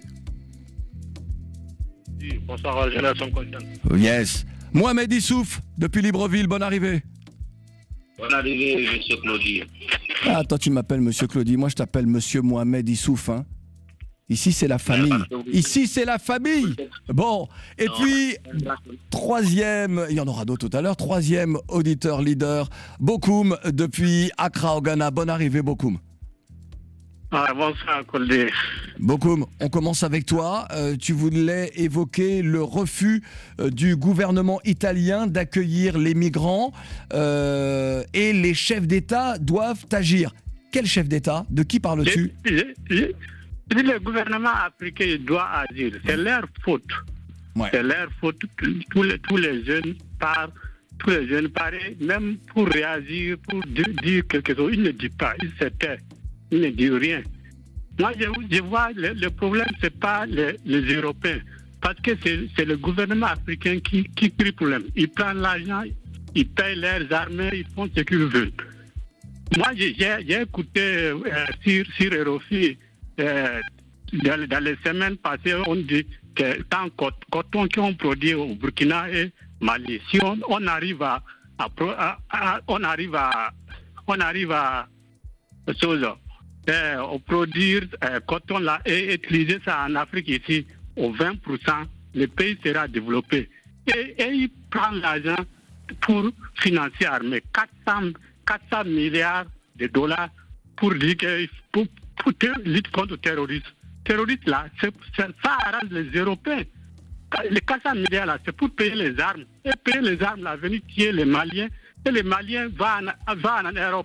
Bonsoir, Génération Consciente. Yes. Mohamed Issouf, depuis Libreville, bonne arrivée. Bonne arrivée, monsieur Claudie. Ah, toi, tu m'appelles monsieur Claudie. Moi, je t'appelle monsieur Mohamed Issouf. Hein. Ici, c'est la famille. Ici, c'est la famille. Bon, et puis, troisième, il y en aura d'autres tout à l'heure, troisième auditeur leader, Bokoum, depuis Accra, au Ghana. Bonne arrivée, Bokoum. Ah, bonsoir, Claudie. Bokoum, on commence avec toi. Euh, tu voulais évoquer le refus euh, du gouvernement italien d'accueillir les migrants euh, et les chefs d'État doivent agir. Quel chef d'État? De qui parles-tu? je, je, je, je dis le gouvernement africain doit agir. C'est leur faute. Ouais. C'est leur faute. Tous les, tous les jeunes partent. Tous les jeunes partent, même pour réagir, pour dire, dire quelque chose. Ils ne disent pas, ils se taisent. Il ne dit rien. Moi, je, je vois, le, le problème, ce n'est pas les, les Européens. Parce que c'est, c'est le gouvernement africain qui, qui crée le problème. Ils prennent l'argent, ils payent leurs armées, ils font ce qu'ils veulent. Moi, j'ai, j'ai écouté euh, sur, sur R F I, euh, dans, dans les semaines passées, on dit que tant coton qu'on produit au Burkina et Mali, si on, on arrive à, à, à, à on arrive à on arrive à chose, Euh, au produire euh, coton là et utiliser ça en Afrique ici au vingt pour cent, le pays sera développé. Et, et il prend l'argent pour financer l'armée, quatre cents milliards de dollars pour dire que pour, pour lutter contre le terrorisme. Terroristes là, c'est, c'est, ça arrange les Européens. Les quatre cents milliards là, c'est pour payer les armes. Et payer les armes là, venir tuer les Maliens. Et les Maliens vont en, vont en Europe.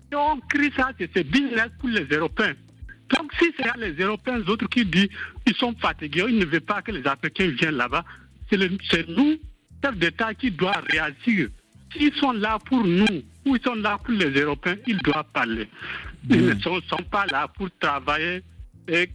on crie ça, c'est, c'est business pour les Européens. Donc si c'est les Européens autres qui disent qu'ils sont fatigués, ils ne veulent pas que les Africains viennent là-bas, c'est, le, c'est nous, chefs d'État, qui doivent réagir. S'ils sont là pour nous, ou ils sont là pour les Européens, ils doivent parler. Ils mmh. ne sont, sont pas là pour travailler. Et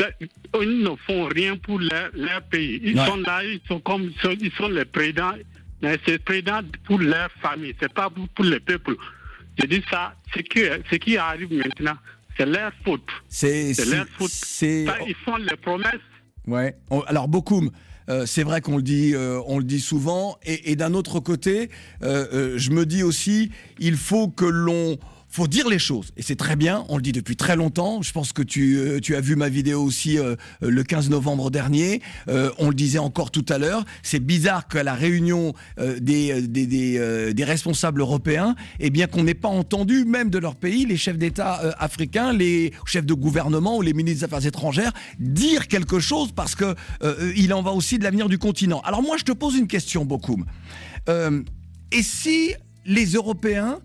ils ne font rien pour leur, leur pays. Ils ouais. sont là, ils sont comme ils sont, ils sont les présidents, mais c'est présidents pour leur famille, c'est pas pour, pour le peuple. Je dis ça, ce qui, ce qui arrive maintenant, c'est leur faute. C'est, c'est, c'est leur faute. C'est... Ça, ils font les promesses. Ouais. Alors Bokoum, euh, c'est vrai qu'on le dit, euh, on le dit souvent. Et, et d'un autre côté, euh, euh, je me dis aussi, il faut que l'on faut dire les choses, et c'est très bien, on le dit depuis très longtemps. Je pense que tu, euh, tu as vu ma vidéo aussi euh, le quinze novembre dernier, euh, on le disait encore tout à l'heure, c'est bizarre qu'à la réunion euh, des, des, des, euh, des responsables européens, eh bien qu'on n'ait pas entendu, même de leur pays, les chefs d'État euh, africains, les chefs de gouvernement ou les ministres des Affaires étrangères, dire quelque chose, parce que euh, il en va aussi de l'avenir du continent. Alors moi je te pose une question, Bokoum. Euh, et si les Européens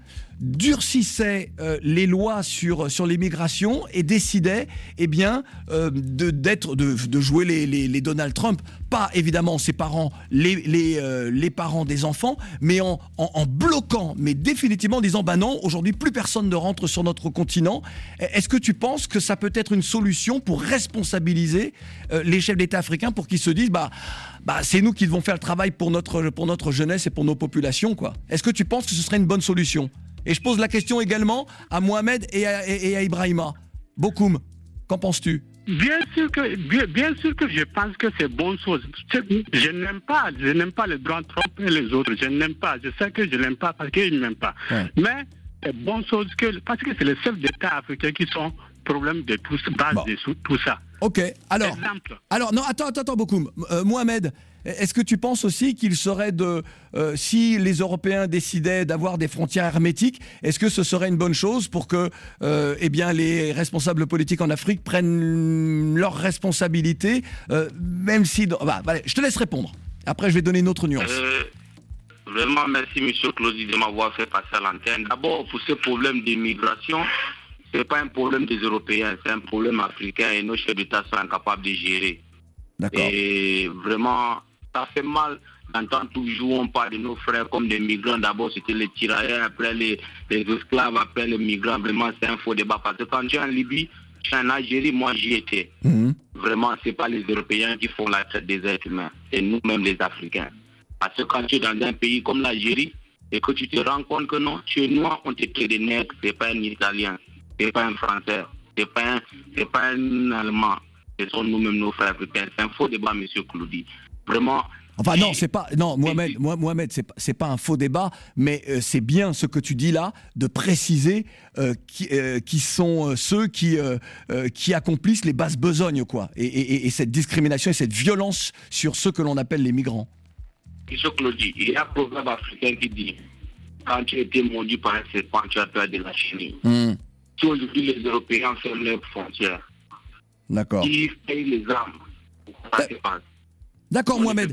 durcissait euh, les lois sur, sur l'immigration et décidait eh bien, euh, de, d'être, de, de jouer les, les, les Donald Trump, pas évidemment ses parents, les, les, euh, les parents des enfants, mais en, en, en bloquant, mais définitivement en disant bah non, aujourd'hui plus personne ne rentre sur notre continent. Est-ce que tu penses que ça peut être une solution pour responsabiliser euh, les chefs d'État africains pour qu'ils se disent bah, bah c'est nous qui devons faire le travail pour notre, pour notre jeunesse et pour nos populations, quoi. Est-ce que tu penses que ce serait une bonne solution ? Et je pose la question également à Mohamed et à, et, et à Ibrahima. Bokoum, qu'en penses-tu ? Bien sûr que, bien, bien sûr que je pense que c'est bonne chose. Je n'aime pas, je n'aime pas les Donald Trump et les autres. Je n'aime pas. Je sais que je n'aime pas parce qu'ils ne m'aiment pas. Ouais. Mais c'est bonne chose que, parce que c'est les chefs d'État africains qui sont problème de tout, base bon. de tout ça. Ok. Alors, Exemple. alors non, attends, attends, attends, Bokoum. Euh, Mohamed. Est-ce que tu penses aussi qu'il serait de... Euh, si les Européens décidaient d'avoir des frontières hermétiques, est-ce que ce serait une bonne chose pour que euh, eh bien, les responsables politiques en Afrique prennent leurs responsabilités, euh, même si... Bah, allez, je te laisse répondre. Après, je vais donner une autre nuance. Euh, vraiment, merci, M. Claudie, de m'avoir fait passer à l'antenne. D'abord, pour ce problème d'immigration, ce n'est pas un problème des Européens, c'est un problème africain et nos chefs d'État sont incapables de gérer. D'accord. Et vraiment... ça fait mal d'entendre toujours on parle de nos frères comme des migrants. D'abord c'était les tirailleurs, après les, les esclaves, après les migrants. Vraiment c'est un faux débat parce que quand tu es en Libye, tu es en Algérie, moi j'y étais. Mmh. Vraiment c'est pas les Européens qui font la traite des êtres humains, c'est nous-mêmes les Africains. Parce que quand tu es dans un pays comme l'Algérie et que tu te rends compte que non, tu es noir, on te traite des nègres, c'est pas un Italien, c'est pas un Français, c'est pas un, c'est pas un Allemand, ce sont nous-mêmes nos frères africains. C'est un faux débat, M. Claudie. Vraiment. Enfin non, c'est pas non Mohamed, Mohamed, c'est pas c'est pas un faux débat, mais euh, c'est bien ce que tu dis là de préciser euh, qui euh, qui sont euh, ceux qui euh, euh, qui accomplissent les basses besognes quoi, et, et, et cette discrimination et cette violence sur ceux que l'on appelle les migrants. Monsieur Claudie, il y a un proverbe africain qui dit quand tu étais mordu par un serpent, tu as peur de la chenille. Mm. Si aujourd'hui les Européens ferment leurs frontières, d'accord, ils payent les armes, ça se passe. D'accord, Mohamed.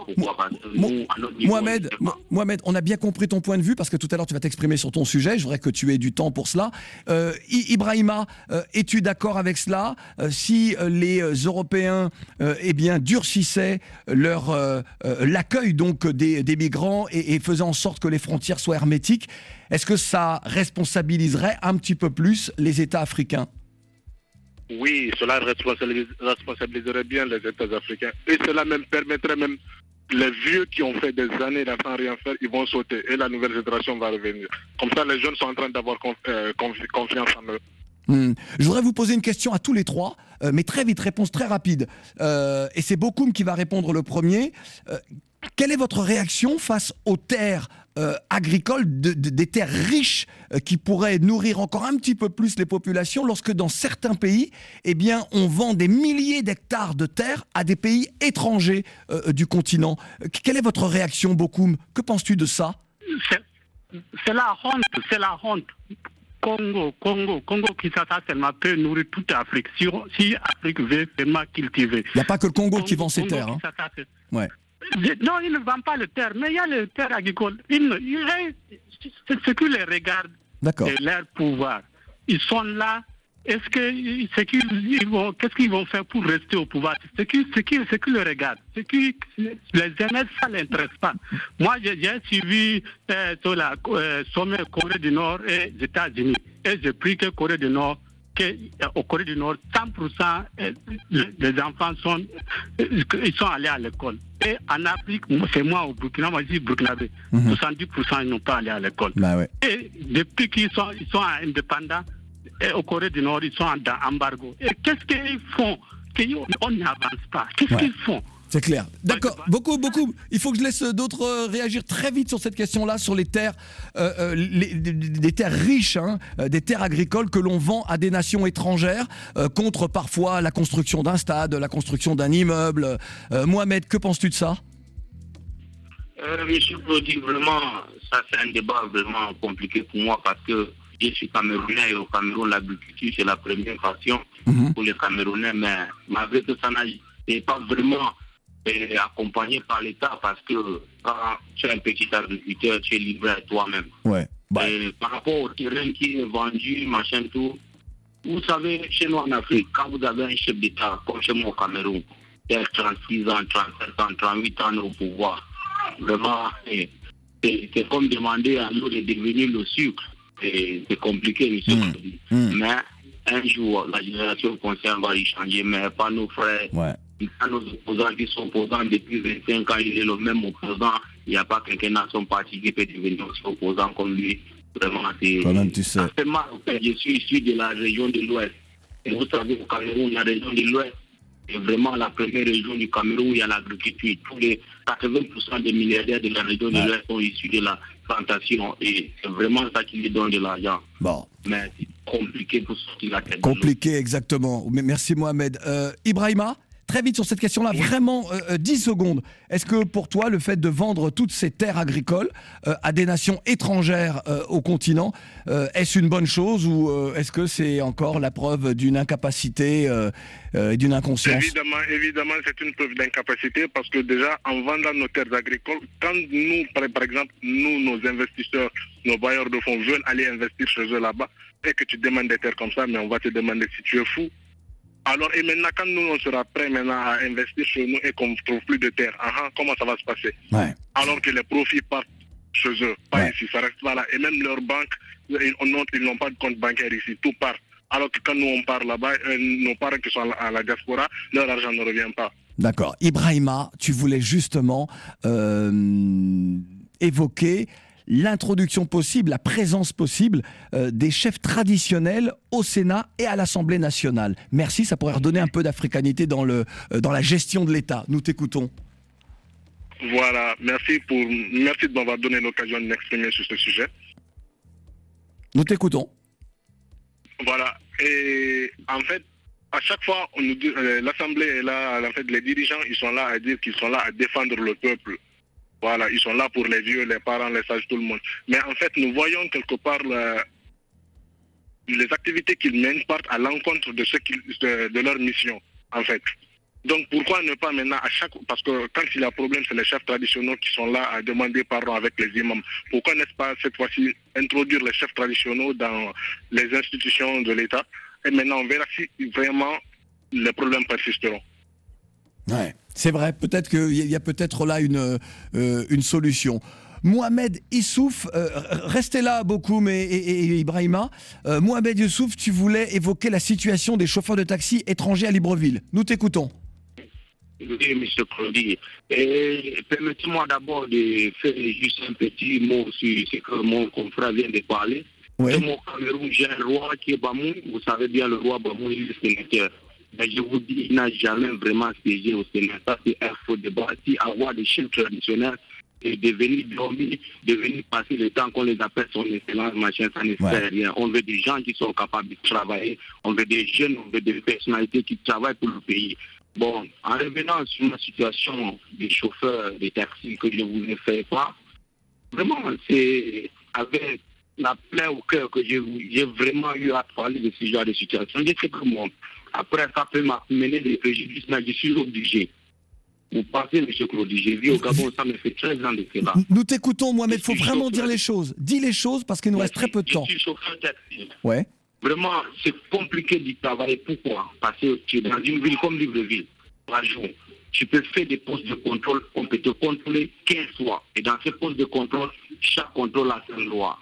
Mo- Mohamed, Mo- Mohamed, on a bien compris ton point de vue parce que tout à l'heure tu vas t'exprimer sur ton sujet. Je voudrais que tu aies du temps pour cela. Euh, I- Ibrahima, euh, es-tu d'accord avec cela ? euh, Si euh, les euh, Européens, euh, eh bien, durcissaient leur euh, euh, l'accueil donc des, des migrants et, et faisaient en sorte que les frontières soient hermétiques, est-ce que ça responsabiliserait un petit peu plus les États africains ? Oui, cela responsabilis- responsabiliserait bien les États africains. Et cela même permettrait même les vieux qui ont fait des années sans rien faire, ils vont sauter et la nouvelle génération va revenir. Comme ça, les jeunes sont en train d'avoir conf- euh, confi- confiance en eux. Mmh. Je voudrais vous poser une question à tous les trois, euh, mais très vite, réponse très rapide. Euh, et c'est Bokoum qui va répondre le premier. Euh, quelle est votre réaction face aux terres euh, agricoles, de, de, des terres riches euh, qui pourraient nourrir encore un petit peu plus les populations lorsque dans certains pays, eh bien, on vend des milliers d'hectares de terres à des pays étrangers euh, du continent. Quelle est votre réaction, Bokoum ? Que penses-tu de ça ? c'est, c'est la honte, c'est la honte. Congo, Congo, Congo qui ça seulement peut nourrir toute l'Afrique. Si, si l'Afrique veut seulement cultiver. Il n'y a pas que le Congo, Congo qui vend ses Congo terres. Hein. Ça, ça, ouais. Non, ils ne vendent pas les terres, mais il y a les terres agricoles. Ils, ils, c'est ce que les regarde. D'accord. et leur pouvoir. Ils sont là. Est-ce que c'est qu'ils vont, qu'est-ce qu'ils vont faire pour rester au pouvoir? Ce qui, ce qui, ce qui le regarde, ce qui les jeunesse, ça ne l'intéresse pas. Moi, j'ai, j'ai suivi euh, sur la euh, sommet Corée du Nord et les États-Unis, et j'ai pris que Corée du Nord, que, euh, au Corée du Nord, cent pour cent euh, les enfants sont, euh, ils sont allés à l'école. Et en Afrique, c'est moi au Burkina, moi je dis Burkinabé, mm-hmm. soixante-dix pour cent ils n'ont pas allé à l'école. Bah ouais. Et depuis qu'ils sont, ils sont indépendants, et au Corée du Nord, ils sont en embargo. Et qu'est-ce qu'ils font? On n'avance pas. Qu'est-ce ouais. qu'ils font? C'est clair. D'accord. Beaucoup, beaucoup. Il faut que je laisse d'autres euh, réagir très vite sur cette question-là, sur les terres, euh, euh, les, des terres riches, hein, des terres agricoles que l'on vend à des nations étrangères euh, contre parfois la construction d'un stade, la construction d'un immeuble. Euh, Mohamed, que penses-tu de ça? euh, Monsieur Claudie, vraiment, ça c'est un débat vraiment compliqué pour moi parce que je suis Camerounais et au Cameroun, l'agriculture, c'est la première passion mmh. pour les Camerounais, mais malgré que ça n'est pas vraiment euh, accompagné par l'État parce que quand tu es un petit agriculteur, tu es livré à toi-même. Ouais. Bah. Par rapport au terrain qui est vendu, machin, tout, vous savez, chez nous en Afrique, quand vous avez un chef d'État, comme chez moi au Cameroun, qui a trente-six ans, trente-sept ans, trente-huit ans au pouvoir, vraiment, c'est, c'est comme demander à nous de devenir le sucre. C'est, c'est compliqué, monsieur. Mmh. Mmh. Mais un jour, la génération consciente va y changer, mais pas nos frères, ouais. pas nos opposants qui sont opposants depuis vingt-cinq ans, il est le même opposant. Il n'y a pas quelqu'un dans son parti qui peut devenir aussi opposant comme lui. Vraiment, c'est. Quand même, tu sais. C'est mal. Je suis issu de la région de l'Ouest. Et vous savez, au Cameroun, la région de l'Ouest, c'est vraiment la première région du Cameroun où il y a l'agriculture. Tous les quatre-vingts pour cent des milliardaires de la région ouais. de l'Ouest sont issus de la plantation. Et c'est vraiment ça qui lui donne de l'argent. Bon. Mais c'est compliqué pour sortir la tête. Compliqué, exactement. Merci Mohamed. Euh, Ibrahima, très vite sur cette question-là, oui. vraiment euh, dix secondes. Est-ce que pour toi, le fait de vendre toutes ces terres agricoles euh, à des nations étrangères euh, au continent, euh, est-ce une bonne chose ou euh, est-ce que c'est encore la preuve d'une incapacité euh, euh, et d'une inconscience? Évidemment, évidemment, c'est une preuve d'incapacité parce que déjà, en vendant nos terres agricoles, quand nous, par, par exemple, nous, nos investisseurs, nos bailleurs de fonds veulent aller investir chez eux là-bas et que tu demandes des terres comme ça, mais on va te demander si tu es fou. Alors, et maintenant, quand nous, on sera prêts maintenant à investir chez nous et qu'on ne trouve plus de terre, uh-huh, comment ça va se passer? Ouais. Alors que les profits partent chez eux, pas ouais. ici, ça reste pas là. Et même leurs banques, ils, ils n'ont pas de compte bancaire ici, tout part. Alors que quand nous, on part là-bas, euh, nos parents qui sont à la diaspora, leur argent ne revient pas. D'accord. Ibrahima, tu voulais justement euh, évoquer l'introduction possible, la présence possible euh, des chefs traditionnels au Sénat et à l'Assemblée nationale. Merci, ça pourrait redonner un peu d'africanité dans, le, euh, dans la gestion de l'État. Nous t'écoutons. Voilà, merci, pour, merci de m'avoir donné l'occasion de m'exprimer sur ce sujet. Nous t'écoutons. Voilà, et en fait, à chaque fois, on nous dit, euh, l'Assemblée est là, en fait, les dirigeants, ils sont là à dire qu'ils sont là à défendre le peuple. Voilà, ils sont là pour les vieux, les parents, les sages, tout le monde. Mais en fait, nous voyons quelque part le, les activités qu'ils mènent partent à l'encontre de, ce de, de leur mission, en fait. Donc pourquoi ne pas maintenant à chaque... Parce que quand il y a problème, c'est les chefs traditionnels qui sont là à demander pardon avec les imams. Pourquoi n'est-ce pas cette fois-ci introduire les chefs traditionnels dans les institutions de l'État? Et maintenant, on verra si vraiment les problèmes persisteront. Ouais, c'est vrai, peut-être qu'il y a peut-être là une, euh, une solution. Mohamed Issouf, euh, restez là beaucoup, mais et, et, et Ibrahima. Euh, Mohamed Issouf, tu voulais évoquer la situation des chauffeurs de taxi étrangers à Libreville. Nous t'écoutons. Oui, M. Claudie. Permettez-moi d'abord de faire juste un petit mot sur ce que mon confrère vient de parler. Oui. Mon Cameroun, j'ai un roi qui est Bamou. Vous savez bien, le roi Bamou, il est sénateur. Mais je vous dis, il n'a jamais vraiment siégé au Sénat. Ça, c'est un faux débat. Si avoir des chefs traditionnels et de venir dormir, de venir passer le temps qu'on les appelle son excellence, machin, ça ne ouais. sert à rien. On veut des gens qui sont capables de travailler. On veut des jeunes, on veut des personnalités qui travaillent pour le pays. Bon, en revenant sur la situation des chauffeurs des taxis que je vous ai fait part, vraiment, c'est avec la plaie au cœur que j'ai, j'ai vraiment eu à parler de ce genre de situation. Je sais que moi, après, ça peut m'amener des préjudices, mais je suis obligé. Vous pensez, M. Claudie, j'ai vu au Gabon, ça me fait treize ans de cela. Nous t'écoutons, moi, mais il faut vraiment dire les choses. Dis les choses parce qu'il nous reste très peu de temps. Je suis chauffeur taxi. Ouais. Vraiment, c'est compliqué d'y travailler. Pourquoi? Parce que tu es dans une ville comme Libreville, par jour. Tu peux faire des postes de contrôle, on peut te contrôler quinze fois. Et dans ces postes de contrôle, chaque contrôle a sa loi.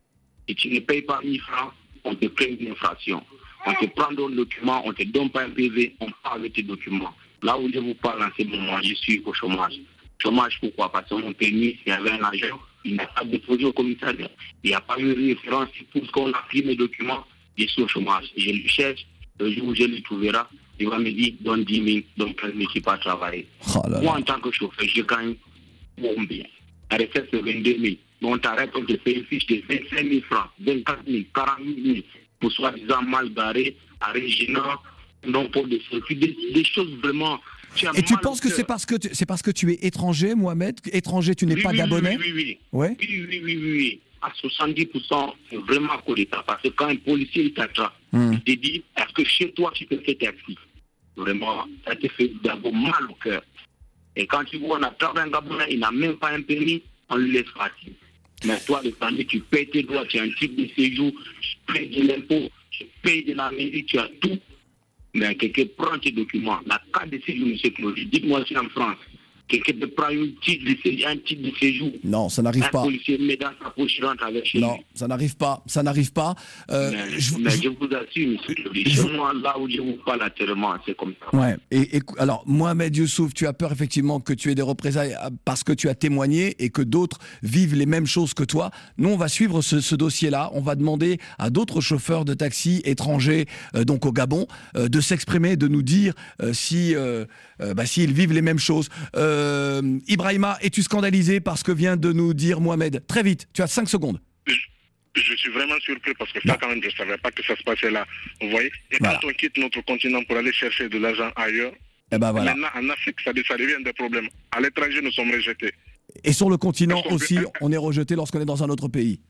Et tu ne payes pas mille francs, on te crée une infraction. On te prend d'autres documents, on ne te donne pas un P V, on part avec tes documents. Là où je vous parle en ce moment, je suis au chômage. Chômage pourquoi? Parce que mon permis, s'il y avait un agent, il n'a pas déposé au commissariat. Il n'y a pas eu de référence pour ce qu'on a pris mes documents, je suis au chômage. Je le cherche, le jour où je le trouvera, il va me dire, donne dix mille, donc je ne suis pas travailler. Oh là là. Moi, en tant que chauffeur, je gagne combien? La recette, c'est vingt-deux mille. Donc, on t'arrête, on te fait une fiche de vingt-cinq mille francs, vingt-quatre mille, quarante mille, pour soi-disant mal barré, arrêt gênant, non pour des circuits, des, des choses vraiment. Tu Et tu penses que c'est parce que tu, c'est parce que tu es étranger, Mohamed? Étranger, tu n'es oui, pas oui, gabonais? Oui, oui, oui. Ouais. Oui, oui, oui, oui, oui. À soixante-dix pour cent, c'est vraiment à cause d'État. Parce que quand un policier il t'attrape, Mm. il te dit, est-ce que chez toi tu peux faire taxi? Vraiment, ça te fait d'abord mal au cœur. Et quand tu vois, on attrape un Gabonais, il n'a même pas un permis, on le laisse partir. Mais toi, le temps, tu payes tes droits, tu as un type de séjour, tu payes de l'impôt, tu payes de la mairie, tu as tout. Mais quelqu'un prend tes documents, la carte de séjour, M. Claudie, dites-moi si en France, quelqu'un te prend une titre de séjour, un titre de séjour. Non, ça n'arrive un pas. Un policier met dans sa poche, il rentre avec chez Non, lui. ça n'arrive pas, ça n'arrive pas. Euh, mais, je, mais je, je vous assure, M. Claudie, chez moi, là où je vous parle actuellement, c'est comme ça. Ouais. Et, et alors, Mohamed Youssouf, tu as peur effectivement que tu aies des représailles parce que tu as témoigné et que d'autres vivent les mêmes choses que toi. Nous, on va suivre ce, ce dossier-là. On va demander à d'autres chauffeurs de taxi étrangers, euh, donc au Gabon, euh, de s'exprimer, de nous dire euh, si, euh, euh, bah, s'ils vivent les mêmes choses. Euh, Ibrahima, es-tu scandalisé par ce que vient de nous dire Mohamed? Très vite, tu as cinq secondes. Je, je suis vraiment surpris parce que ça, quand même, je ne savais pas que ça se passait là. Vous voyez? Et voilà. Quand on quitte notre continent pour aller chercher de l'argent ailleurs, eh ben voilà. maintenant en Afrique, ça, ça devient des problèmes. À l'étranger, nous sommes rejetés. Et sur le continent aussi, peut... on est rejeté lorsqu'on est dans un autre pays.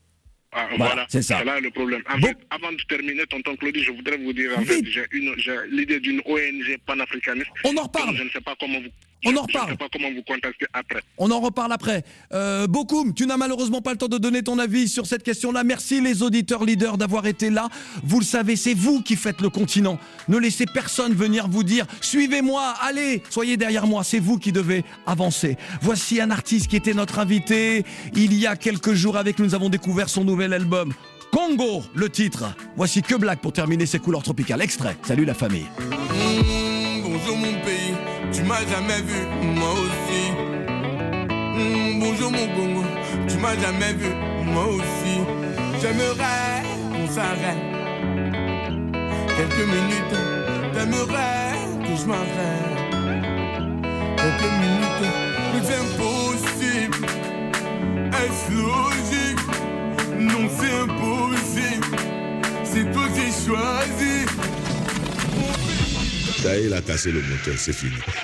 Ah, voilà, voilà. c'est ça. C'est là le problème. En bon. fait, avant de terminer, tonton Claudie, je voudrais vous dire, en fait, j'ai, une, j'ai l'idée d'une O N G panafricaniste. On en reparle. Je ne sais pas comment vous... On je, en reparle. Je ne sais pas comment vous contacter après. On en reparle après. Euh, Bokoum, tu n'as malheureusement pas le temps de donner ton avis sur cette question-là. Merci les auditeurs leaders d'avoir été là. Vous le savez, c'est vous qui faites le continent. Ne laissez personne venir vous dire « Suivez-moi, allez, soyez derrière moi ». C'est vous qui devez avancer. Voici un artiste qui était notre invité il y a quelques jours avec nous. Nous avons découvert son nouvel album. Congo, le titre. Voici Que Black pour terminer ces couleurs tropicales. Extrait. Salut la famille. Mmh, bonjour mon pays, tu m'as jamais vu, moi aussi. Mmh, bonjour mon Congo, tu m'as jamais vu, moi aussi. J'aimerais qu'on s'arrête quelques minutes, j'aimerais que je m'arrête quelques minutes. Mais c'est impossible, est-ce logique? Non, c'est impossible, c'est toi qui choisis. Ça y est, il a cassé le moteur, c'est fini.